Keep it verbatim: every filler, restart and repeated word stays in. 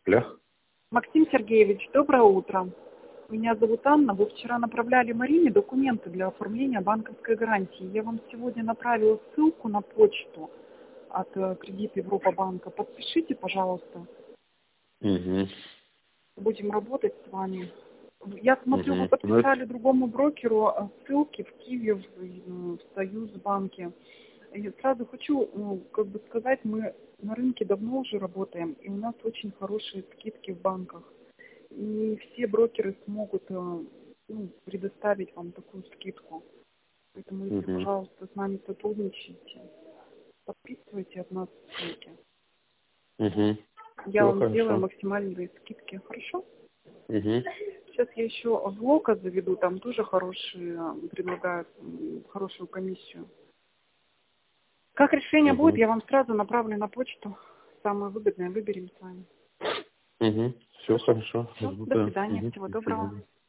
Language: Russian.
Алло. Максим Сергеевич, доброе утро. Меня зовут Анна. Вы вчера направляли Марине документы для оформления банковской гарантии. Я вам сегодня направила ссылку на почту от э, Кредит Европа банка. Подпишите, пожалуйста. Угу. Будем работать с вами. Я смотрю, вы Угу. подписали другому брокеру э, ссылки в Киеве, в, э, в Союзбанке. И сразу хочу ну, как бы сказать, мы на рынке давно уже работаем, и у нас очень хорошие скидки в банках. И не все брокеры смогут э, ну, предоставить вам такую скидку. Поэтому, если, Угу. пожалуйста, с нами сотрудничаете, подписывайте от нас ссылки. Угу. Я Все вам сделаю хорошо. максимальные скидки, хорошо? Угу. Сейчас я еще в Лока заведу, там тоже хорошие, э, предлагают м, хорошую комиссию. Как решение будет, Угу. я вам сразу направлю на почту. Самое выгодное выберем с вами. Угу. Все Хорошо? хорошо. Все, до Работаем. свидания, Угу. всего До доброго. свидания.